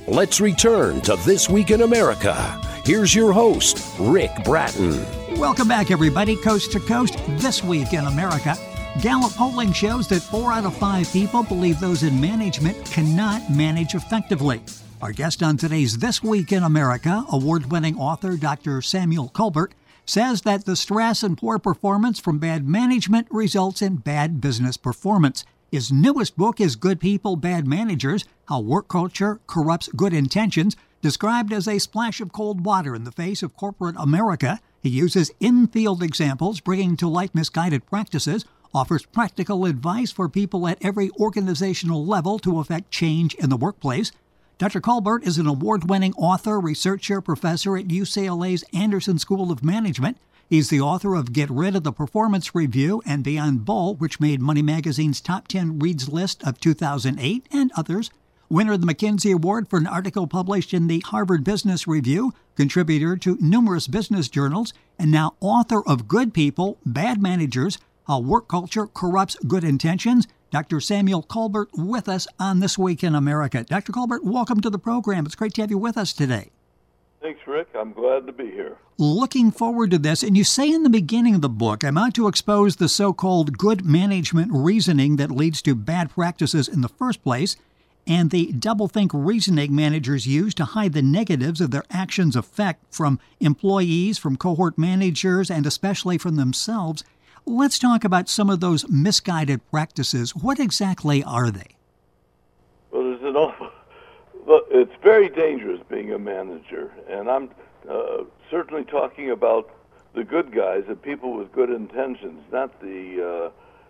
Let's return to This Week in America. Here's your host, Rick Bratton. Welcome back, everybody, coast to coast. This Week in America. Gallup polling shows that 4 out of 5 people believe those in management cannot manage effectively. Our guest on today's This Week in America, award-winning author Dr. Samuel Colbert, says that the stress and poor performance from bad management results in bad business performance. His newest book is Good People, Bad Managers, How Work Culture Corrupts Good Intentions, described as a splash of cold water in the face of corporate America. He uses in-field examples, bringing to light misguided practices, offers practical advice for people at every organizational level to effect change in the workplace. Dr. Colbert is an award-winning author, researcher, professor at UCLA's Anderson School of Management. He's the author of Get Rid of the Performance Review and Beyond Bull, which made Money Magazine's Top 10 Reads list of 2008, and others. Winner of the McKinsey Award for an article published in the Harvard Business Review, contributor to numerous business journals, and now author of Good People, Bad Managers, How Work Culture Corrupts Good Intentions. Dr. Samuel Colbert with us on This Week in America. Dr. Colbert, welcome to the program. It's great to have you with us today. Thanks, Rick. I'm glad to be here. Looking forward to this. And you say in the beginning of the book, I'm out to expose the so-called good management reasoning that leads to bad practices in the first place, and the doublethink reasoning managers use to hide the negatives of their actions' effect from employees, from cohort managers, and especially from themselves. Let's talk about some of those misguided practices. What exactly are they? Well, there's an awful... Look, it's very dangerous being a manager, and I'm certainly talking about the good guys, the people with good intentions, not the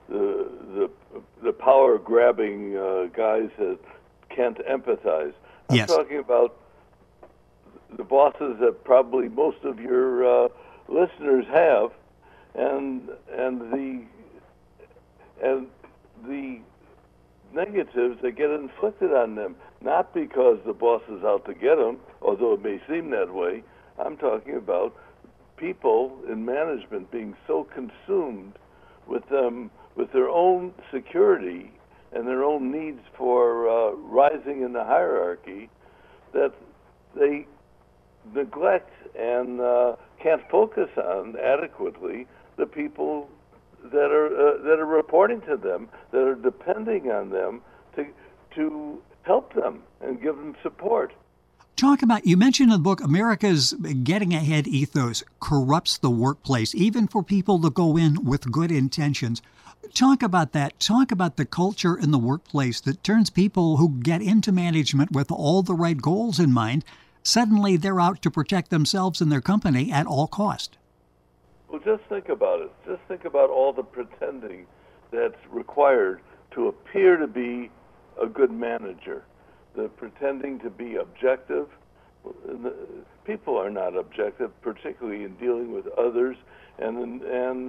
power-grabbing guys that can't empathize. I'm Yes. talking about the bosses that probably most of your listeners have, and the negatives that get inflicted on them, not because the boss is out to get them, although it may seem that way. I'm talking about people in management being so consumed with their own security and their own needs for rising in the hierarchy that they neglect and can't focus on adequately the people that are reporting to them, that are depending on them to help them and give them support. Talk about, you mentioned in the book, America's getting ahead ethos corrupts the workplace, even for people to go in with good intentions. Talk about that. Talk about the culture in the workplace that turns people who get into management with all the right goals in mind, suddenly they're out to protect themselves and their company at all cost. Well, just think about it. Just think about all the pretending that's required to appear to be a good manager. The pretending to be objective. People are not objective, particularly in dealing with others, and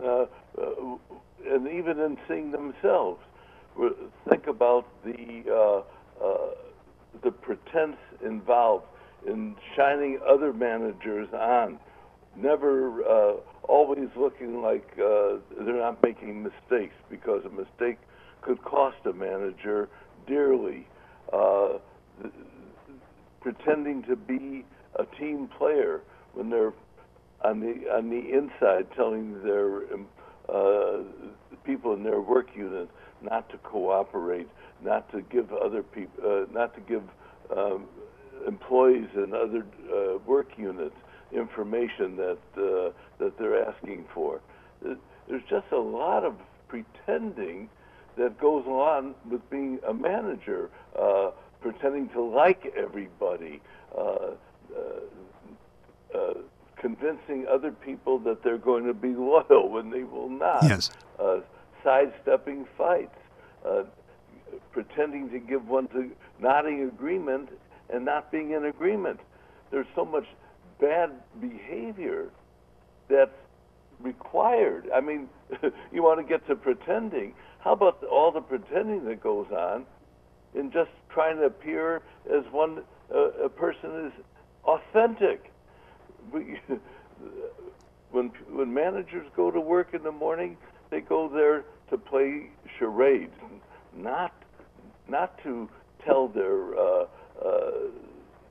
even in seeing themselves. Think about the pretense involved in shining other managers on. Never always looking like they're not making mistakes, because a mistake could cost a manager dearly. Pretending to be a team player when they're on the inside, telling their people in their work unit not to cooperate, not to give other people, not to give employees in other work units information that they're asking for. There's just a lot of pretending that goes on with being a manager, pretending to like everybody, convincing other people that they're going to be loyal when they will not, Yes. Sidestepping fights, pretending to give one to nodding agreement and not being in agreement. There's so much bad behavior that's required. I mean, you want to get to pretending. How about all the pretending that goes on in just trying to appear as a person is authentic? When managers go to work in the morning, they go there to play charades, not to tell their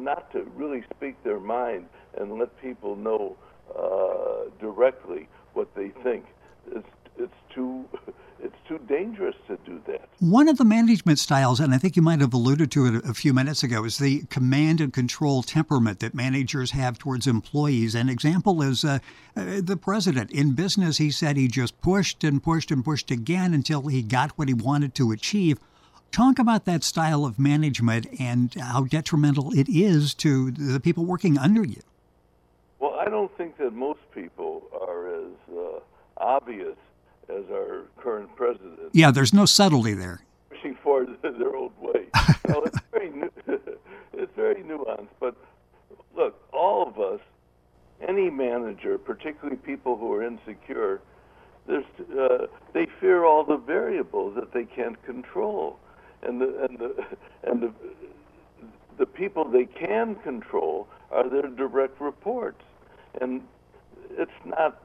not to really speak their mind and let people know directly what they think. It's too dangerous to do that. One of the management styles, and I think you might have alluded to it a few minutes ago, is the command and control temperament that managers have towards employees. An example is the president. In business, he said he just pushed and pushed and pushed again until he got what he wanted to achieve. Talk about that style of management and how detrimental it is to the people working under you. Well, I don't think that most people are as obvious as our current president. Yeah, there's no subtlety there. Pushing forward their old way. No, it's very nuanced. But look, all of us, any manager, particularly people who are insecure, they fear all the variables that they can't control, and the people they can control are their direct reports, and it's not.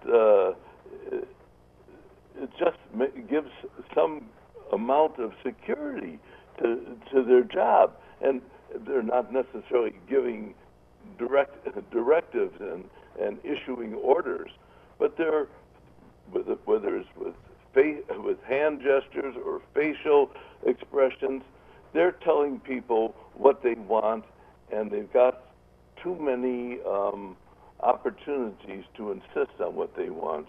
It just gives some amount of security to their job, and they're not necessarily giving directives and issuing orders, but they're whether it's with hand gestures or facial expressions, they're telling people what they want, and they've got too many opportunities to insist on what they want.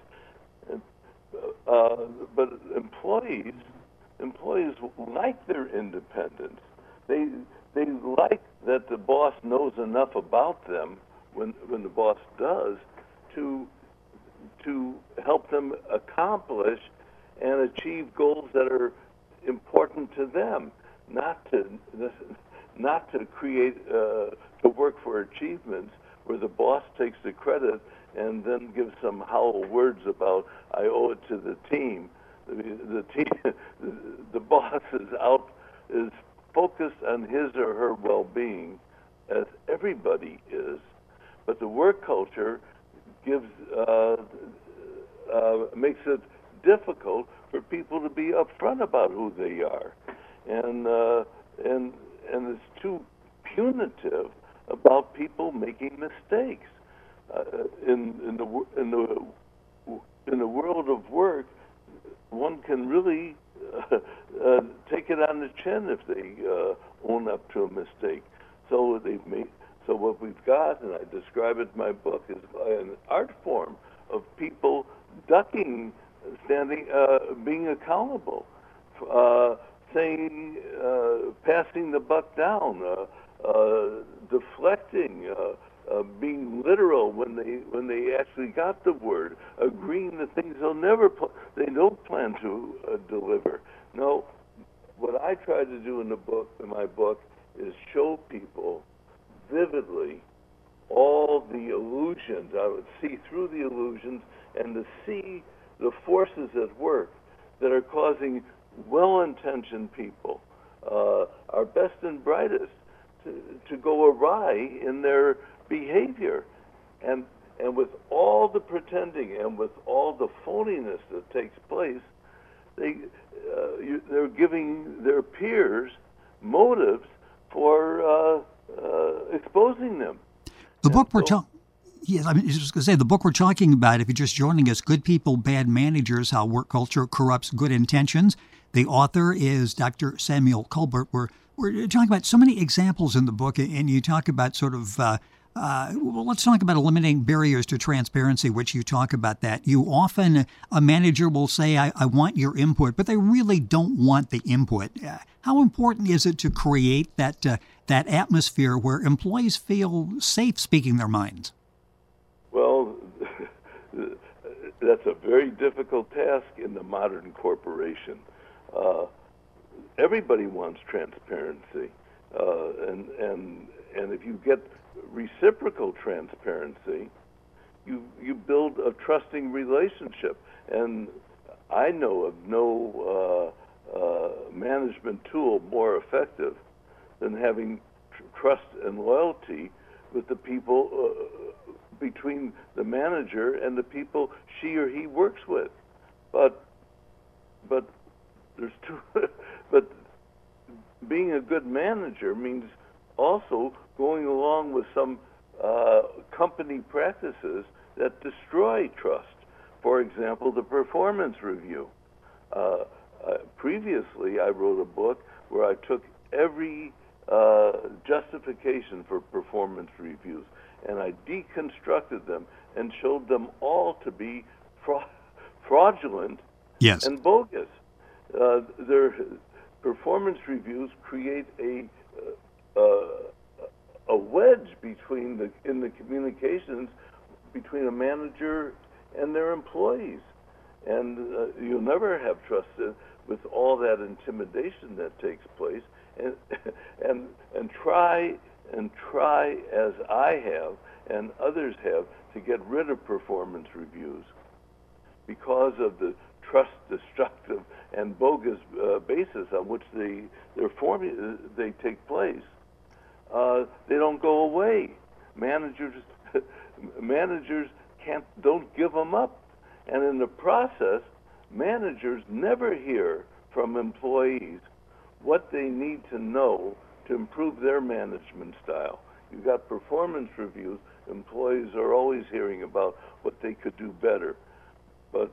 But employees like their independence. They like that the boss knows enough about them when the boss does to help them accomplish and achieve goals that are important to them, not to create to work for achievements where the boss takes the credit and then gives some hollow words about I owe it to the team. The team, the boss is focused on his or her well-being, as everybody is, but the work culture makes it difficult for people to be upfront about who they are, and it's too punitive about people making mistakes. In the world of work, one can really take it on the chin if they own up to a mistake. So what we've got, and I describe it in my book, is an art form of people ducking, being accountable, saying, passing the buck down, deflecting, being literal when they actually got the word, agreeing that things they don't plan to deliver. No, what I try to do in my book, is show people vividly all the illusions. I would see through the illusions and to see the forces at work that are causing well-intentioned people, our best and brightest, to go awry in their behavior, and with all the pretending and with all the phoniness that takes place, they're giving their peers motives for exposing them. The book Yes, I mean, I was just going to say, the book we're talking about, if you're just joining us, Good People, Bad Managers, How Work Culture Corrupts Good Intentions. The author is Dr. Samuel Colbert. We're talking about so many examples in the book, and you talk about sort of, well, let's talk about eliminating barriers to transparency, which you talk about that. You often, a manager will say, I want your input, but they really don't want the input. How important is it to create that atmosphere where employees feel safe speaking their minds? Well, that's a very difficult task in the modern corporation. Everybody wants transparency, and if you get reciprocal transparency, you build a trusting relationship. And I know of no management tool more effective than having trust and loyalty with the people between the manager and the people she or he works with. But there's two. But being a good manager means also going along with some company practices that destroy trust. For example, the performance review. Previously, I wrote a book where I took every justification for performance reviews and I deconstructed them and showed them all to be fraudulent and bogus. Their performance reviews create a wedge in the communications between a manager and their employees, and you'll never have trust with all that intimidation that takes place. And try as I have and others have to get rid of performance reviews because of the trust destructive and bogus basis on which they take place. They don't go away. Managers don't give them up, and in the process, managers never hear from employees what they need to know to improve their management style. You've got performance reviews. Employees are always hearing about what they could do better, but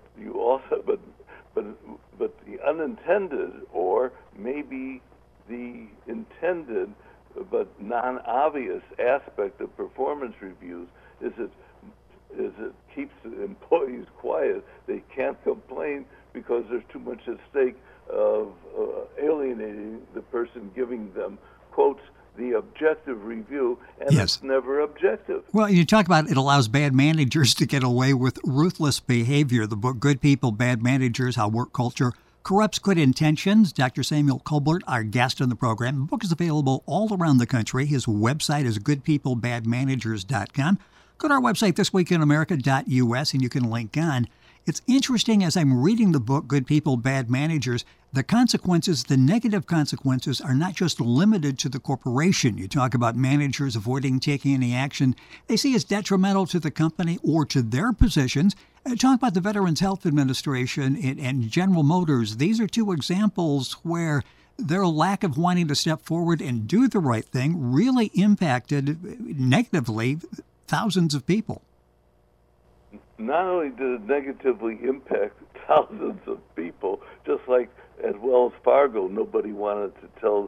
the unintended, or maybe the intended but non-obvious aspect of performance reviews is it keeps the employees quiet. They can't complain because there's too much at stake of alienating the person giving them, quotes, the objective review, and it's never objective. Well, you talk about it allows bad managers to get away with ruthless behavior. The book, Good People, Bad Managers, How Work Culture Corrupts Good Intentions. Dr. Samuel Colbert, our guest on the program. The book is available all around the country. His website is goodpeoplebadmanagers.com. Go to our website, thisweekinamerica.us, and you can link on. It's interesting as I'm reading the book, Good People, Bad Managers, the consequences, the negative consequences, are not just limited to the corporation. You talk about managers avoiding taking any action they see as detrimental to the company or to their positions. Talk about the Veterans Health Administration and General Motors. These are two examples where their lack of wanting to step forward and do the right thing really impacted negatively thousands of people. Not only did it negatively impact thousands of people, just like at Wells Fargo, nobody wanted to tell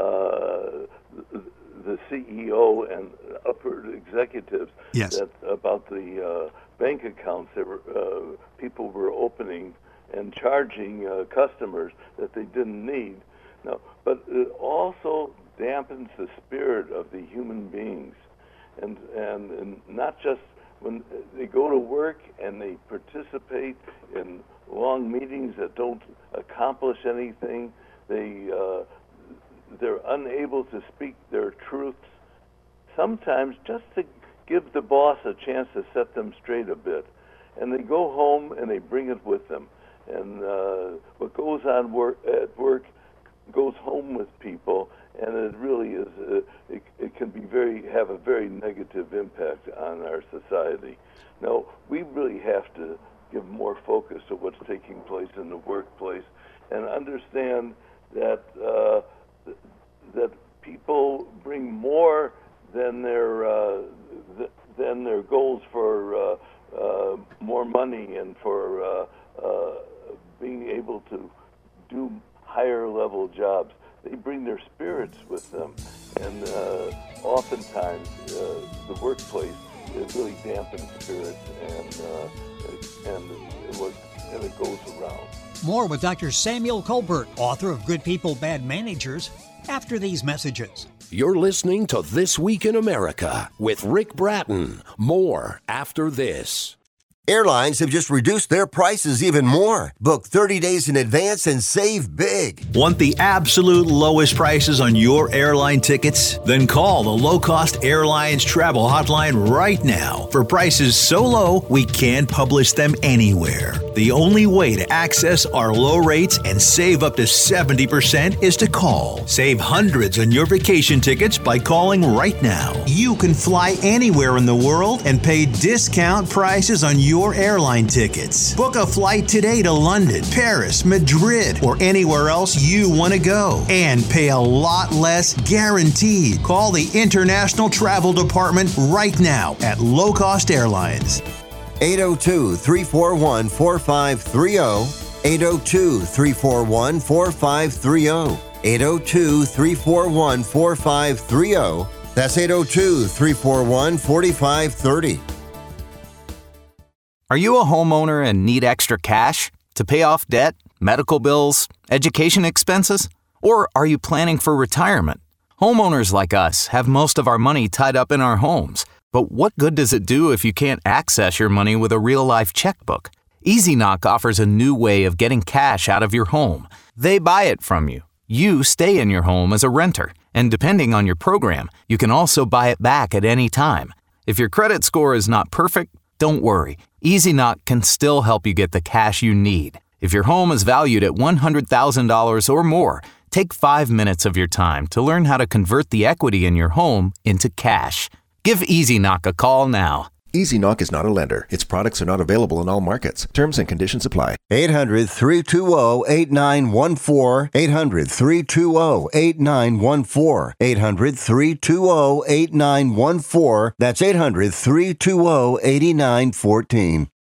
the CEO and upper executives about the bank accounts that people were opening and charging customers that they didn't need. No, but it also dampens the spirit of the human beings, and not just when they go to work and they participate in long meetings that don't accomplish anything. They're unable to speak their truths, sometimes just to give the boss a chance to set them straight a bit. And they go home and they bring it with them. And what goes on at work goes home with people, and it really is. It can be have a very negative impact on our society. Now, we really have to give more focus to what's taking place in the workplace, and understand that that people bring more than their goals for more money and for being able to do higher level jobs. They bring their spirits with them, and oftentimes the workplace really dampens spirits, and it goes around. More with Dr. Samuel Colbert, author of Good People, Bad Managers, after these messages. You're listening to This Week in America with Rick Bratton. More after this. Airlines have just reduced their prices even more. Book 30 days in advance and save big. Want the absolute lowest prices on your airline tickets? Then call the Low Cost Airlines Travel Hotline right now for prices so low we can't publish them anywhere. The only way to access our low rates and save up to 70% is to call. Save hundreds on your vacation tickets by calling right now. You can fly anywhere in the world and pay discount prices on your airline tickets. Book a flight today to London, Paris, Madrid, or anywhere else you want to go and pay a lot less guaranteed. Call the International Travel Department right now at Low Cost Airlines. 802-341-4530. 802-341-4530. 802-341-4530. That's 802-341-4530. Are you a homeowner and need extra cash to pay off debt, medical bills, education expenses? Or are you planning for retirement? Homeowners like us have most of our money tied up in our homes. But what good does it do if you can't access your money with a real-life checkbook? EasyKnock offers a new way of getting cash out of your home. They buy it from you. You stay in your home as a renter. And depending on your program, you can also buy it back at any time. If your credit score is not perfect, don't worry. EasyKnock can still help you get the cash you need. If your home is valued at $100,000 or more, take 5 minutes of your time to learn how to convert the equity in your home into cash. Give EasyKnock a call now. EasyKnock is not a lender. Its products are not available in all markets. Terms and conditions apply. 800-320-8914. 800-320-8914. 800-320-8914. That's 800-320-8914.